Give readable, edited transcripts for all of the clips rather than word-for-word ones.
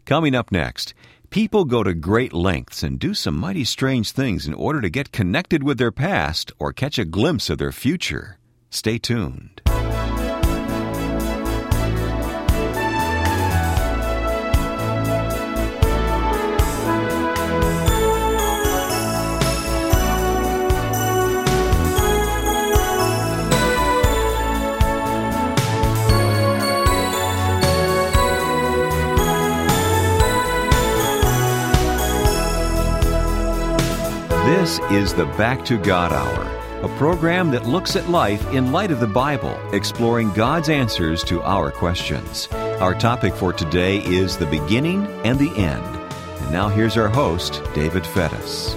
Coming up next, people go to great lengths and do some mighty strange things in order to get connected with their past or catch a glimpse of their future. Stay tuned. This is the Back to God Hour, a program that looks at life in light of the Bible, exploring God's answers to our questions. Our topic for today is the beginning and the end. And now here's our host, David Fettis.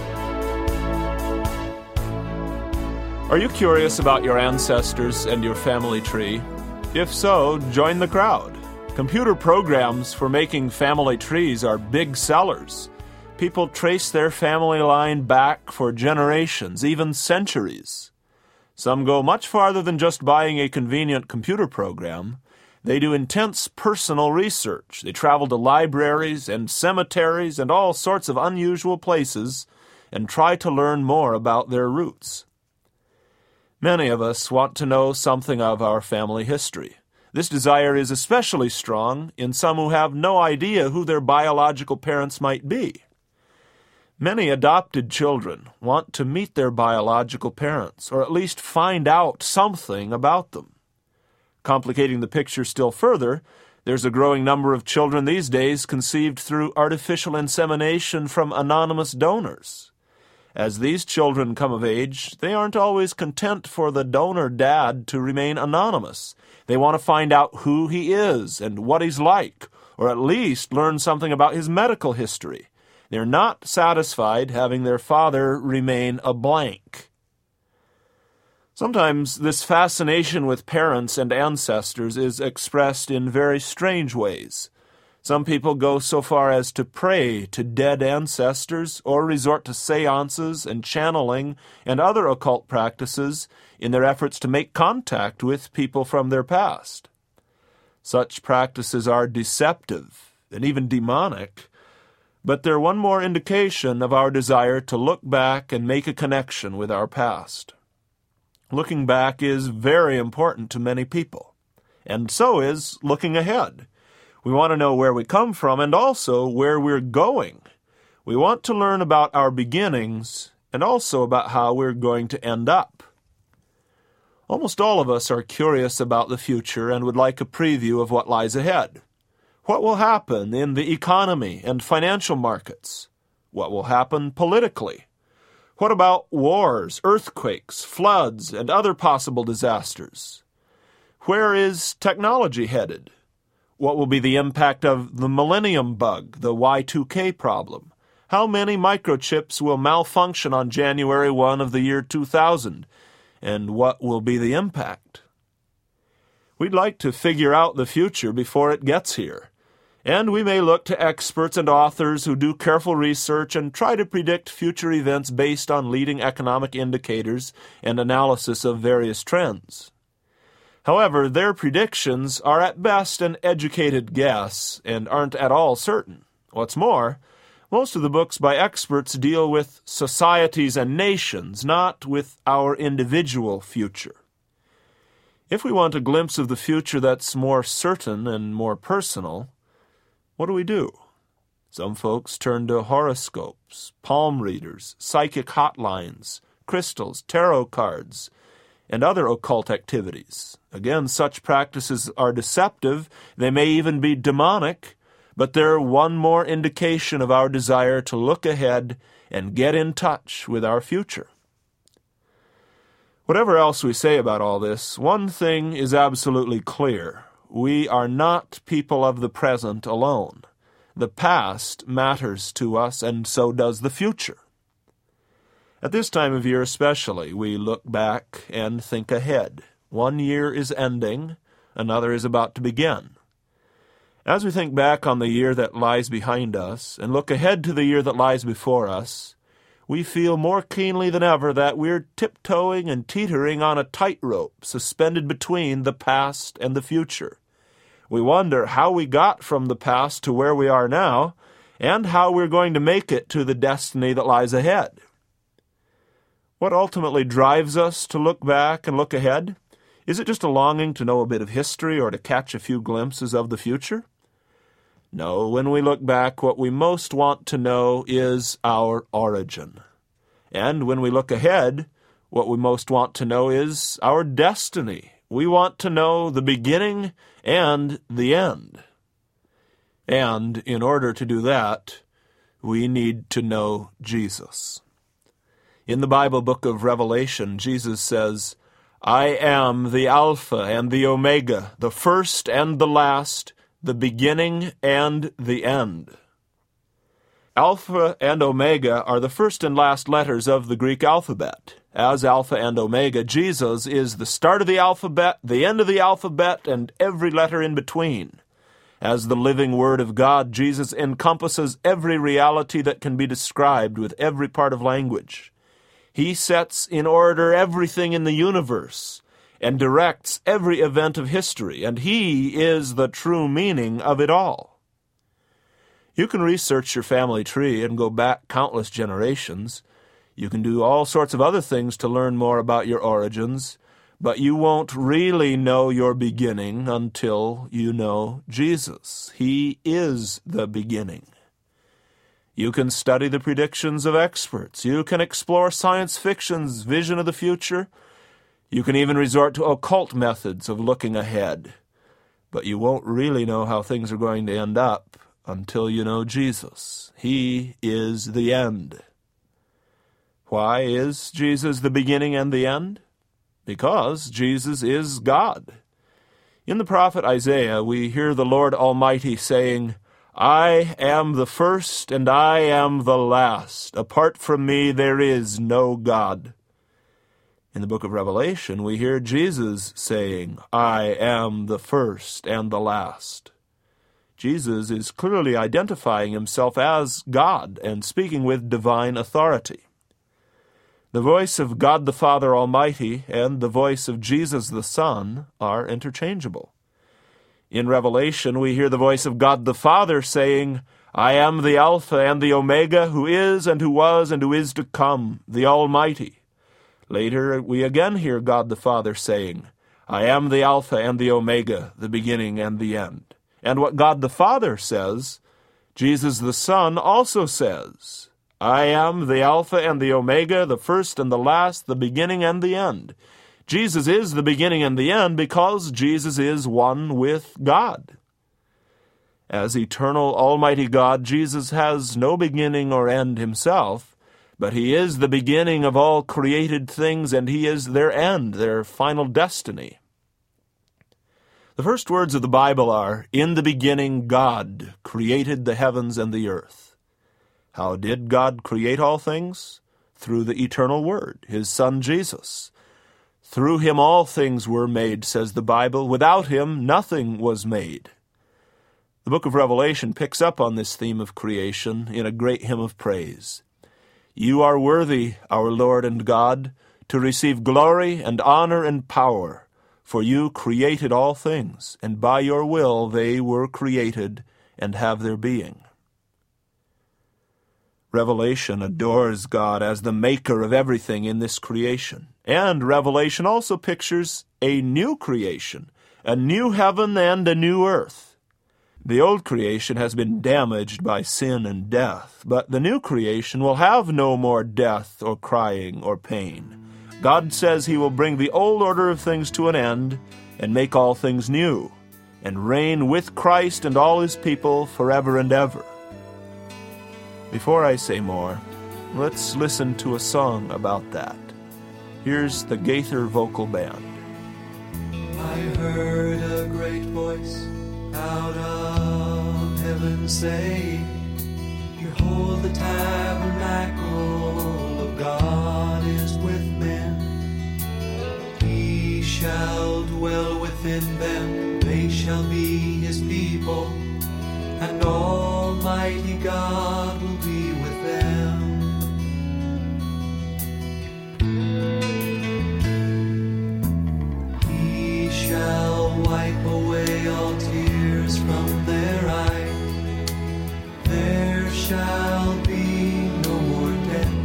Are you curious about your ancestors and your family tree? If so, join the crowd. Computer programs for making family trees are big sellers. People trace their family line back for generations, even centuries. Some go much farther than just buying a convenient computer program. They do intense personal research. They travel to libraries and cemeteries and all sorts of unusual places and try to learn more about their roots. Many of us want to know something of our family history. This desire is especially strong in some who have no idea who their biological parents might be. Many adopted children want to meet their biological parents, or at least find out something about them. Complicating the picture still further, there's a growing number of children these days conceived through artificial insemination from anonymous donors. As these children come of age, they aren't always content for the donor dad to remain anonymous. They want to find out who he is and what he's like, or at least learn something about his medical history. They're not satisfied having their father remain a blank. Sometimes this fascination with parents and ancestors is expressed in very strange ways. Some people go so far as to pray to dead ancestors or resort to seances and channeling and other occult practices in their efforts to make contact with people from their past. Such practices are deceptive and even demonic, but they're one more indication of our desire to look back and make a connection with our past. Looking back is very important to many people, and so is looking ahead. We want to know where we come from and also where we're going. We want to learn about our beginnings and also about how we're going to end up. Almost all of us are curious about the future and would like a preview of what lies ahead. What will happen in the economy and financial markets? What will happen politically? What about wars, earthquakes, floods, and other possible disasters? Where is technology headed? What will be the impact of the millennium bug, the Y2K problem? How many microchips will malfunction on January 1 of the year 2000? And what will be the impact? We'd like to figure out the future before it gets here. And we may look to experts and authors who do careful research and try to predict future events based on leading economic indicators and analysis of various trends. However, their predictions are at best an educated guess and aren't at all certain. What's more, most of the books by experts deal with societies and nations, not with our individual future. If we want a glimpse of the future that's more certain and more personal, what do? Some folks turn to horoscopes, palm readers, psychic hotlines, crystals, tarot cards, and other occult activities. Again, such practices are deceptive. They may even be demonic, but they're one more indication of our desire to look ahead and get in touch with our future. Whatever else we say about all this, one thing is absolutely clear. We are not people of the present alone. The past matters to us, and so does the future. At this time of year especially, we look back and think ahead. One year is ending, another is about to begin. As we think back on the year that lies behind us and look ahead to the year that lies before us, we feel more keenly than ever that we're tiptoeing and teetering on a tightrope suspended between the past and the future. We wonder how we got from the past to where we are now, and how we're going to make it to the destiny that lies ahead. What ultimately drives us to look back and look ahead? Is it just a longing to know a bit of history or to catch a few glimpses of the future? No, when we look back, what we most want to know is our origin. And when we look ahead, what we most want to know is our destiny. We want to know the beginning and the end. And in order to do that, we need to know Jesus. In the Bible book of Revelation, Jesus says, "I am the Alpha and the Omega, the first and the last, the beginning and the end." Alpha and Omega are the first and last letters of the Greek alphabet. As Alpha and Omega, Jesus is the start of the alphabet, the end of the alphabet, and every letter in between. As the living Word of God, Jesus encompasses every reality that can be described with every part of language. He sets in order everything in the universe and directs every event of history, and He is the true meaning of it all. You can research your family tree and go back countless generations. You can do all sorts of other things to learn more about your origins, but you won't really know your beginning until you know Jesus. He is the beginning. You can study the predictions of experts. You can explore science fiction's vision of the future. You can even resort to occult methods of looking ahead. But you won't really know how things are going to end up until you know Jesus. He is the end. Why is Jesus the beginning and the end? Because Jesus is God. In the prophet Isaiah, we hear the Lord Almighty saying, "I am the first and I am the last. Apart from me there is no God." In the book of Revelation, we hear Jesus saying, "I am the first and the last." Jesus is clearly identifying himself as God and speaking with divine authority. The voice of God the Father Almighty and the voice of Jesus the Son are interchangeable. In Revelation, we hear the voice of God the Father saying, "I am the Alpha and the Omega, who is and who was and who is to come, the Almighty." Later, we again hear God the Father saying, "I am the Alpha and the Omega, the beginning and the end." And what God the Father says, Jesus the Son also says, "I am the Alpha and the Omega, the first and the last, the beginning and the end." Jesus is the beginning and the end because Jesus is one with God. As eternal Almighty God, Jesus has no beginning or end himself, but he is the beginning of all created things, and he is their end, their final destiny. The first words of the Bible are, "In the beginning God created the heavens and the earth." How did God create all things? Through the eternal Word, his Son Jesus. Through him all things were made, says the Bible. Without him nothing was made. The book of Revelation picks up on this theme of creation in a great hymn of praise. "You are worthy, our Lord and God, to receive glory and honor and power, for you created all things, and by your will they were created and have their being." Revelation adores God as the maker of everything in this creation. And Revelation also pictures a new creation, a new heaven and a new earth. The old creation has been damaged by sin and death, but the new creation will have no more death or crying or pain. God says he will bring the old order of things to an end and make all things new, and reign with Christ and all his people forever and ever. Before I say more, let's listen to a song about that. Here's the Gaither Vocal Band. I heard a great voice out of heaven say, "Behold, the tabernacle of God is with men. He shall dwell within them, they shall be his people, and Almighty God will be with them. He shall wipe away all tears shall be no more death,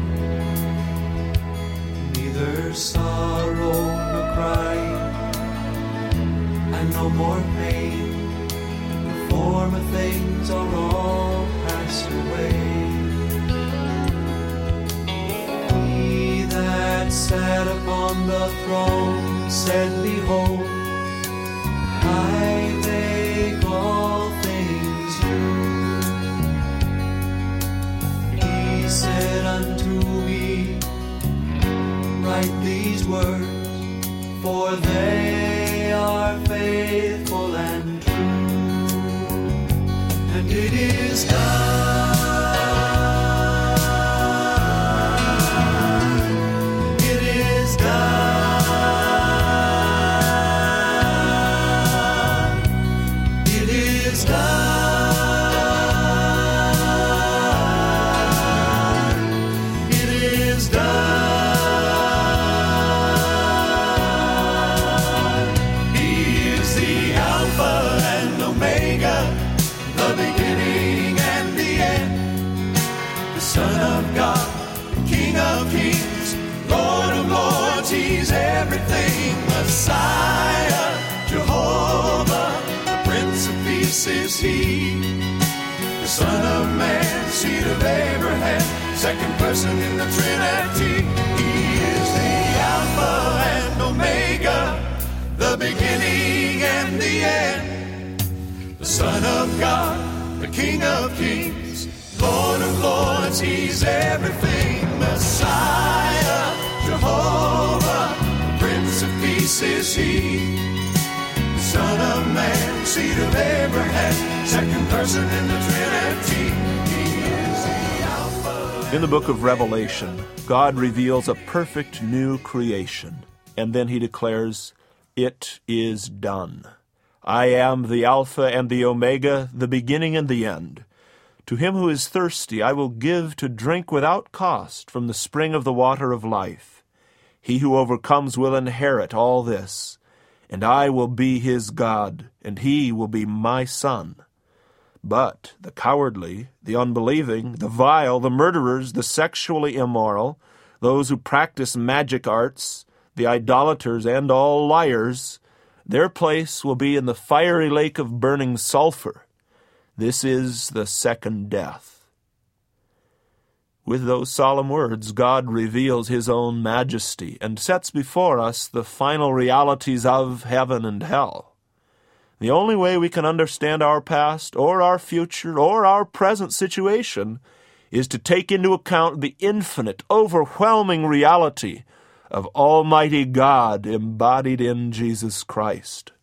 neither sorrow nor crying, and no more pain. The former things are all passed away. He that sat upon the throne said, Behold, I make all things new. He said unto me, Write these words, for they are faithful and true. And it is done. It is done. It is done. It is done. He is the Alpha and Omega, the beginning and the end, the Son of God, King of kings, Lord of lords. He's everything. Messiah, Jehovah, the Prince of Peace is He, the Son of Man, seed of Abraham, second person in the Trinity. He is the Alpha and Omega, the beginning and the end, the Son of God, the King of kings, Lord of lords. He's everything. Messiah, Jehovah, the Prince of Peace is He, the Son of Man, seed of Abraham, second person in the Trinity. He is the Alpha. In the book of Revelation, God reveals a perfect new creation, and then He declares, It is done. I am the Alpha and the Omega, the beginning and the end. To him who is thirsty I will give to drink without cost from the spring of the water of life. He who overcomes will inherit all this, and I will be his God, and he will be my son. But the cowardly, the unbelieving, the vile, the murderers, the sexually immoral, those who practice magic arts, the idolaters, and all liars, their place will be in the fiery lake of burning sulfur. This is the second death. With those solemn words, God reveals His own majesty and sets before us the final realities of heaven and hell. The only way we can understand our past or our future or our present situation is to take into account the infinite, overwhelming reality of Almighty God embodied in Jesus Christ.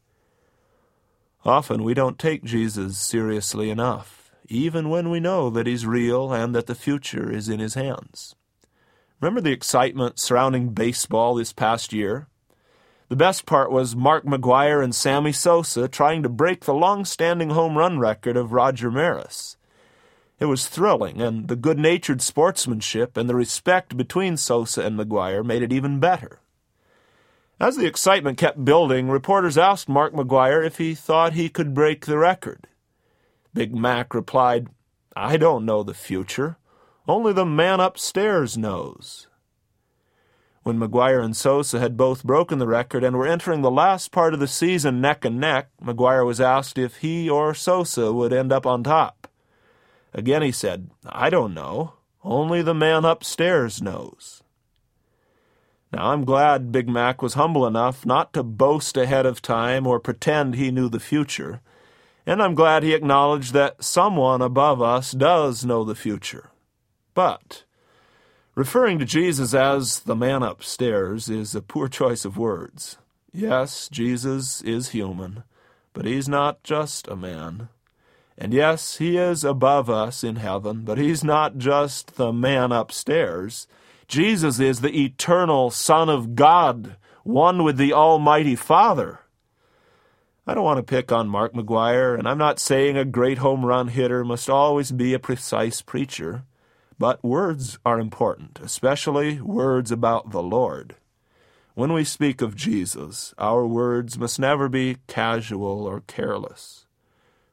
Often we don't take Jesus seriously enough, even when we know that He's real and that the future is in His hands. Remember the excitement surrounding baseball this past year? The best part was Mark McGwire and Sammy Sosa trying to break the long-standing home run record of Roger Maris. It was thrilling, and the good-natured sportsmanship and the respect between Sosa and McGwire made it even better. As the excitement kept building, reporters asked Mark McGwire if he thought he could break the record. Big Mac replied, I don't know the future. Only the man upstairs knows. When McGwire and Sosa had both broken the record and were entering the last part of the season neck and neck, McGwire was asked if he or Sosa would end up on top. Again he said, I don't know. Only the man upstairs knows. Now, I'm glad Big Mac was humble enough not to boast ahead of time or pretend he knew the future, and I'm glad he acknowledged that someone above us does know the future. But referring to Jesus as the man upstairs is a poor choice of words. Yes, Jesus is human, but He's not just a man. And yes, He is above us in heaven, but He's not just the man upstairs. Jesus is the eternal Son of God, one with the Almighty Father. I don't want to pick on Mark McGwire, and I'm not saying a great home run hitter must always be a precise preacher, but words are important, especially words about the Lord. When we speak of Jesus, our words must never be casual or careless.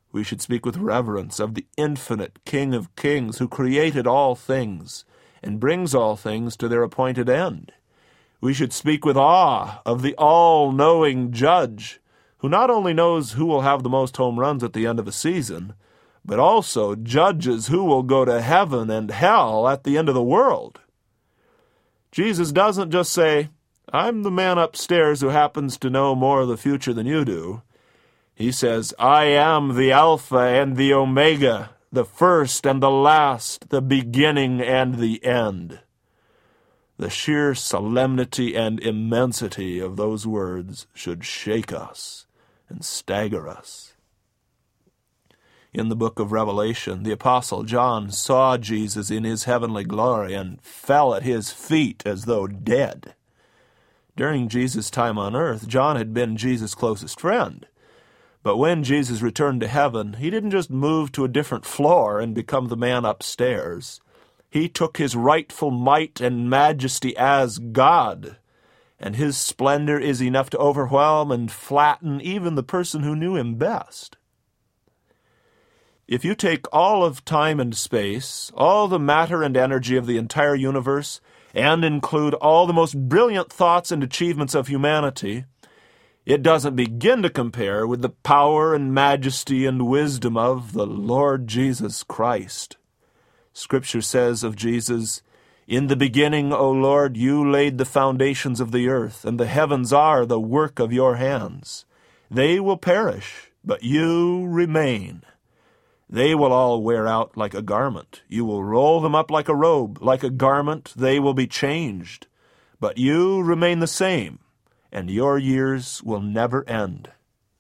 We should speak with reverence of the infinite King of Kings who created all things and brings all things to their appointed end. We should speak with awe of the all-knowing Judge who not only knows who will have the most home runs at the end of a season, but also judges who will go to heaven and hell at the end of the world. Jesus doesn't just say, "I'm the man upstairs who happens to know more of the future than you do." He says, "I am the Alpha and the Omega, the first and the last, the beginning and the end." The sheer solemnity and immensity of those words should shake us and stagger us. In the book of Revelation, the Apostle John saw Jesus in his heavenly glory and fell at his feet as though dead. During Jesus' time on earth, John had been Jesus' closest friend. But when Jesus returned to heaven, he didn't just move to a different floor and become the man upstairs. He took his rightful might and majesty as God, and his splendor is enough to overwhelm and flatten even the person who knew him best. If you take all of time and space, all the matter and energy of the entire universe, and include all the most brilliant thoughts and achievements of humanity, it doesn't begin to compare with the power and majesty and wisdom of the Lord Jesus Christ. Scripture says of Jesus, "In the beginning, O Lord, you laid the foundations of the earth, and the heavens are the work of your hands. They will perish, but you remain. They will all wear out like a garment. You will roll them up like a robe. Like a garment, they will be changed. But you remain the same, and your years will never end."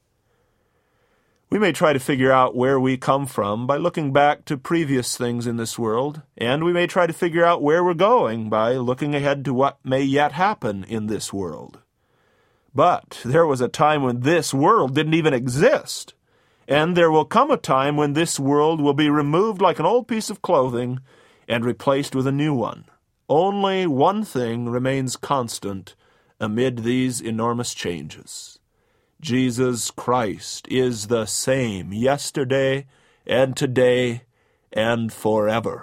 We may try to figure out where we come from by looking back to previous things in this world, and we may try to figure out where we're going by looking ahead to what may yet happen in this world. But there was a time when this world didn't even exist, and there will come a time when this world will be removed like an old piece of clothing and replaced with a new one. Only one thing remains constant amid these enormous changes. Jesus Christ is the same yesterday and today and forever.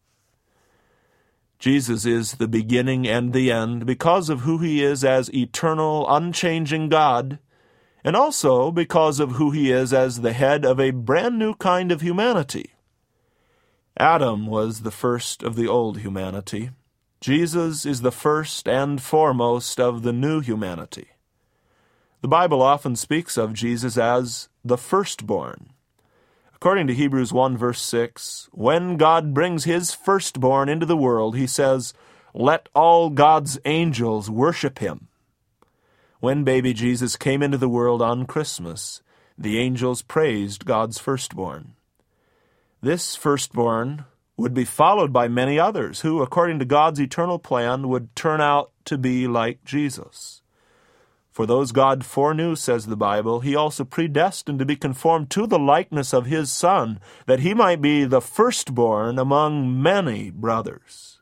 Jesus is the beginning and the end because of who he is as eternal, unchanging God, and also because of who he is as the head of a brand new kind of humanity. Adam was the first of the old humanity. Jesus is the first and foremost of the new humanity. The Bible often speaks of Jesus as the firstborn. According to Hebrews 1 verse 6, when God brings his firstborn into the world, he says, "Let all God's angels worship him." When baby Jesus came into the world on Christmas, the angels praised God's firstborn. This firstborn would be followed by many others who, according to God's eternal plan, would turn out to be like Jesus. For those God foreknew, says the Bible, he also predestined to be conformed to the likeness of his Son, that he might be the firstborn among many brothers.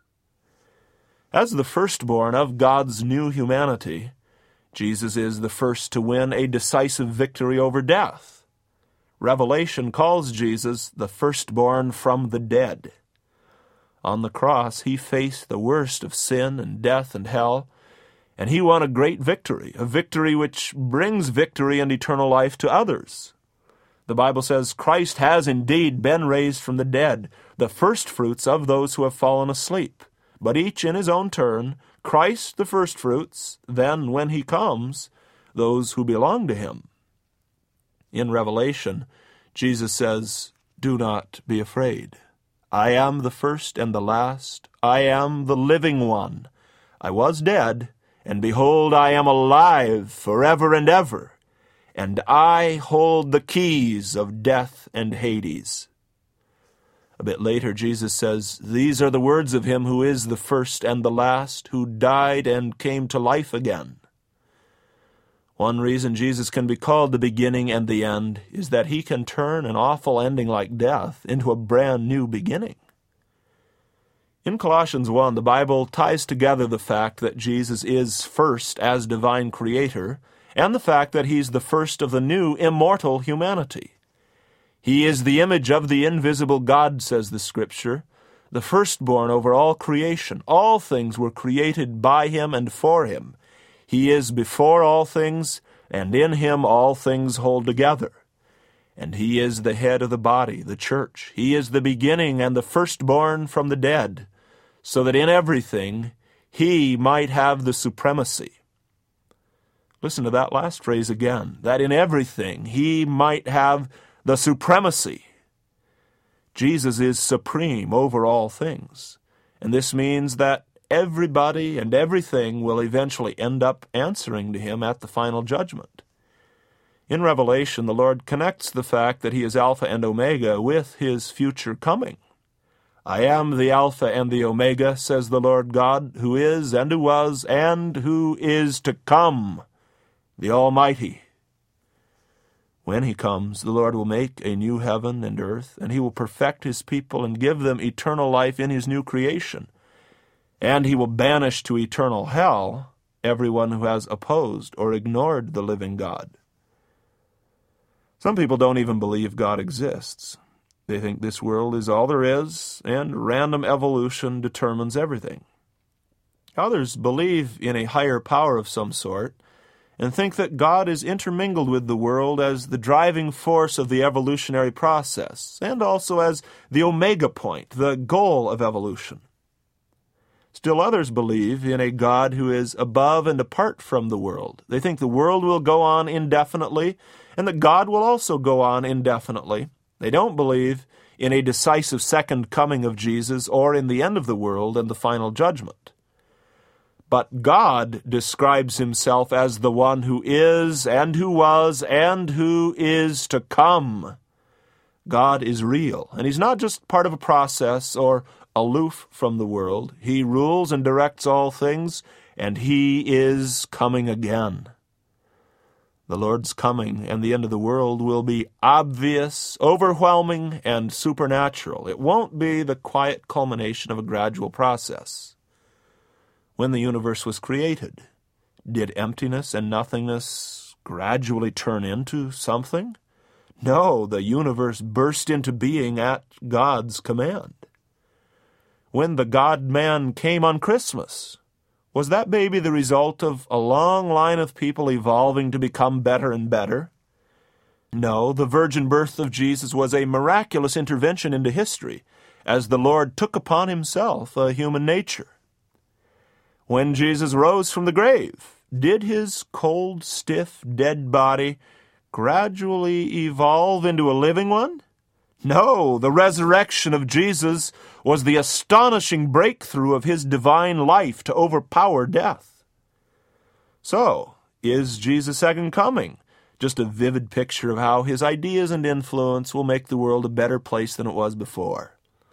As the firstborn of God's new humanity, Jesus is the first to win a decisive victory over death. Revelation calls Jesus the firstborn from the dead. On the cross, he faced the worst of sin and death and hell, and he won a great victory, a victory which brings victory and eternal life to others. The Bible says Christ has indeed been raised from the dead, the firstfruits of those who have fallen asleep. But each in his own turn, Christ the firstfruits, then when he comes, those who belong to him. In Revelation, Jesus says, "Do not be afraid. I am the first and the last. I am the living one. I was dead, and behold, I am alive forever and ever, and I hold the keys of death and Hades." A bit later, Jesus says, "These are the words of him who is the first and the last, who died and came to life again." One reason Jesus can be called the beginning and the end is that he can turn an awful ending like death into a brand new beginning. In Colossians 1, the Bible ties together the fact that Jesus is first as divine creator and the fact that he's the first of the new immortal humanity. He is the image of the invisible God, says the Scripture, the firstborn over all creation. All things were created by him and for him. He is before all things, and in him all things hold together. And he is the head of the body, the church. He is the beginning and the firstborn from the dead, so that in everything he might have the supremacy. Listen to that last phrase again, that in everything he might have the supremacy. Jesus is supreme over all things, and this means that everybody and everything will eventually end up answering to him at the final judgment. In Revelation, the Lord connects the fact that he is Alpha and Omega with his future coming. I am the Alpha and the Omega, says the Lord God, who is and who was and who is to come, the Almighty. When he comes, the Lord will make a new heaven and earth, and he will perfect his people and give them eternal life in his new creation. And he will banish to eternal hell everyone who has opposed or ignored the living God. Some people don't even believe God exists. They think this world is all there is, and random evolution determines everything. Others believe in a higher power of some sort, and think that God is intermingled with the world as the driving force of the evolutionary process, and also as the omega point, the goal of evolution. Still others believe in a God who is above and apart from the world. They think the world will go on indefinitely, and that God will also go on indefinitely. They don't believe in a decisive second coming of Jesus or in the end of the world and the final judgment. But God describes himself as the one who is and who was and who is to come. God is real, and he's not just part of a process or aloof from the world. He rules and directs all things, and he is coming again. The Lord's coming and the end of the world will be obvious, overwhelming, and supernatural. It won't be the quiet culmination of a gradual process. When the universe was created, did emptiness and nothingness gradually turn into something? No, the universe burst into being at God's command. When the God-man came on Christmas, was that baby the result of a long line of people evolving to become better and better? No, the virgin birth of Jesus was a miraculous intervention into history, as the Lord took upon himself a human nature. When Jesus rose from the grave, did his cold, stiff, dead body gradually evolve into a living one? No, the resurrection of Jesus was the astonishing breakthrough of his divine life to overpower death. So, is Jesus' second coming just a vivid picture of how his ideas and influence will make the world a better place than it was before?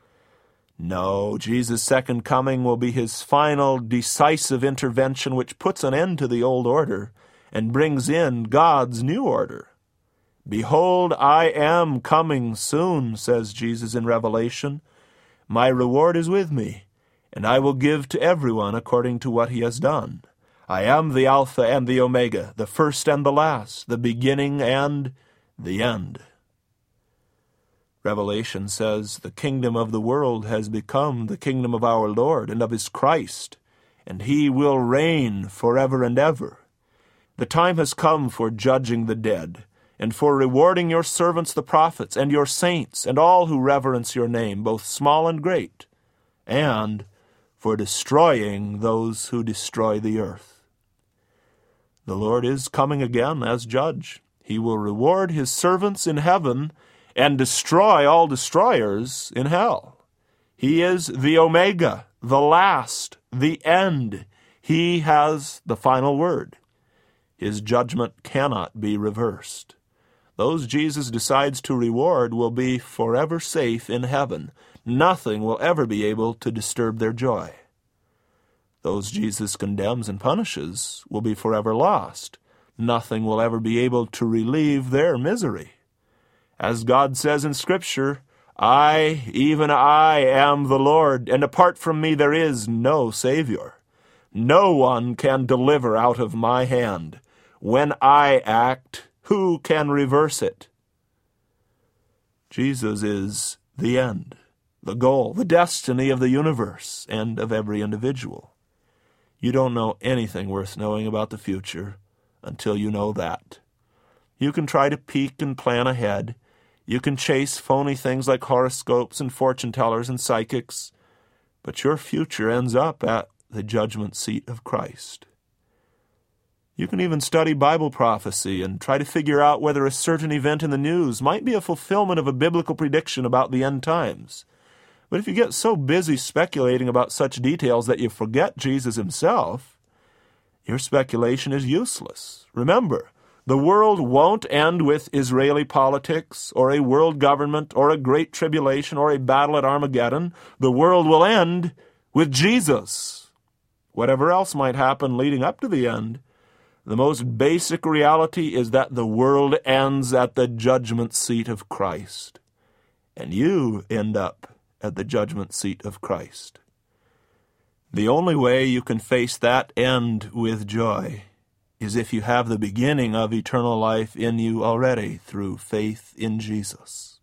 No, Jesus' second coming will be his final, decisive intervention which puts an end to the old order and brings in God's new order. Behold, I am coming soon, says Jesus in Revelation. My reward is with me, and I will give to everyone according to what he has done. I am the Alpha and the Omega, the first and the last, the beginning and the end. Revelation says, the kingdom of the world has become the kingdom of our Lord and of his Christ, and he will reign forever and ever. The time has come for judging the dead, and for rewarding your servants the prophets, and your saints, and all who reverence your name, both small and great, and for destroying those who destroy the earth. The Lord is coming again as judge. He will reward his servants in heaven and destroy all destroyers in hell. He is the Omega, the last, the end. He has the final word. His judgment cannot be reversed. Those Jesus decides to reward will be forever safe in heaven. Nothing will ever be able to disturb their joy. Those Jesus condemns and punishes will be forever lost. Nothing will ever be able to relieve their misery. As God says in Scripture, I, even I, am the Lord, and apart from me there is no Savior. No one can deliver out of my hand. When I act, who can reverse it? Jesus is the end, the goal, the destiny of the universe and of every individual. You don't know anything worth knowing about the future until you know that. You can try to peek and plan ahead. You can chase phony things like horoscopes and fortune tellers and psychics, but your future ends up at the judgment seat of Christ. You can even study Bible prophecy and try to figure out whether a certain event in the news might be a fulfillment of a biblical prediction about the end times. But if you get so busy speculating about such details that you forget Jesus himself, your speculation is useless. Remember, the world won't end with Israeli politics or a world government or a great tribulation or a battle at Armageddon. The world will end with Jesus. Whatever else might happen leading up to the end, the most basic reality is that the world ends at the judgment seat of Christ. And you end up at the judgment seat of Christ. The only way you can face that end with joy is if you have the beginning of eternal life in you already through faith in Jesus.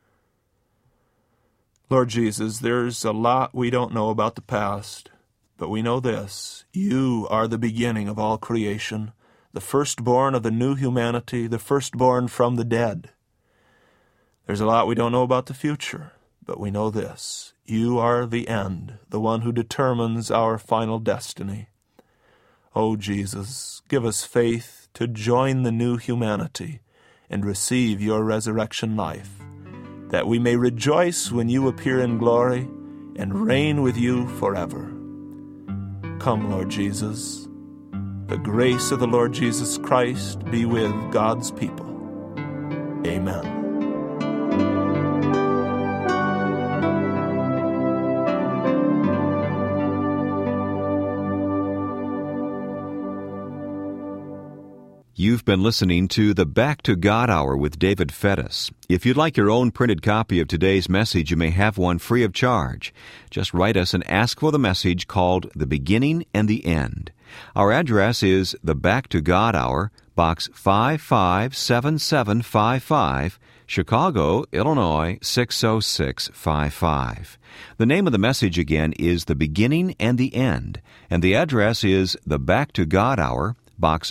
Lord Jesus, there's a lot we don't know about the past, but we know this: you are the beginning of all creation, the firstborn of the new humanity, the firstborn from the dead. There's a lot we don't know about the future, but we know this: you are the end, the one who determines our final destiny. Oh, Jesus, give us faith to join the new humanity and receive your resurrection life, that we may rejoice when you appear in glory and reign with you forever. Come, Lord Jesus. The grace of the Lord Jesus Christ be with God's people. Amen. You've been listening to the Back to God Hour with David Fettis. If you'd like your own printed copy of today's message, you may have one free of charge. Just write us and ask for the message called The Beginning and the End. Our address is the Back to God Hour, Box 557755, Chicago, Illinois 60655. The name of the message again is The Beginning and the End, and the address is the Back to God Hour, Box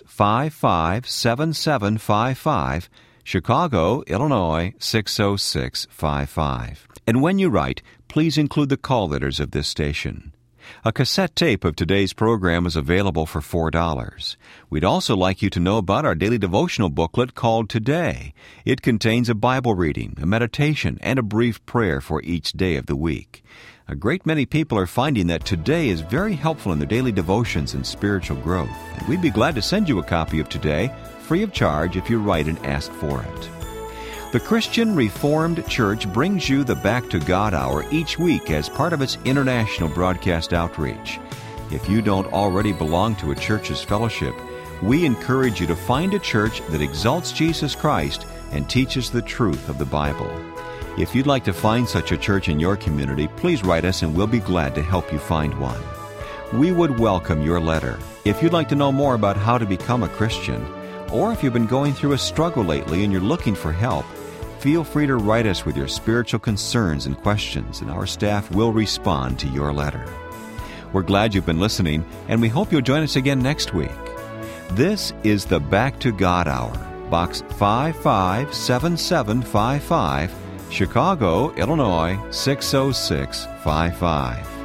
557755, Chicago, Illinois 60655. And when you write, please include the call letters of this station. A cassette tape of today's program is available for $4. We'd also like you to know about our daily devotional booklet called Today. It contains a Bible reading, a meditation, and a brief prayer for each day of the week. A great many people are finding that Today is very helpful in their daily devotions and spiritual growth. And we'd be glad to send you a copy of Today, free of charge, if you write and ask for it. The Christian Reformed Church brings you the Back to God Hour each week as part of its international broadcast outreach. If you don't already belong to a church's fellowship, we encourage you to find a church that exalts Jesus Christ and teaches the truth of the Bible. If you'd like to find such a church in your community, please write us and we'll be glad to help you find one. We would welcome your letter. If you'd like to know more about how to become a Christian, or if you've been going through a struggle lately and you're looking for help, feel free to write us with your spiritual concerns and questions, and our staff will respond to your letter. We're glad you've been listening, and we hope you'll join us again next week. This is the Back to God Hour, Box 557755, Chicago, Illinois 60655.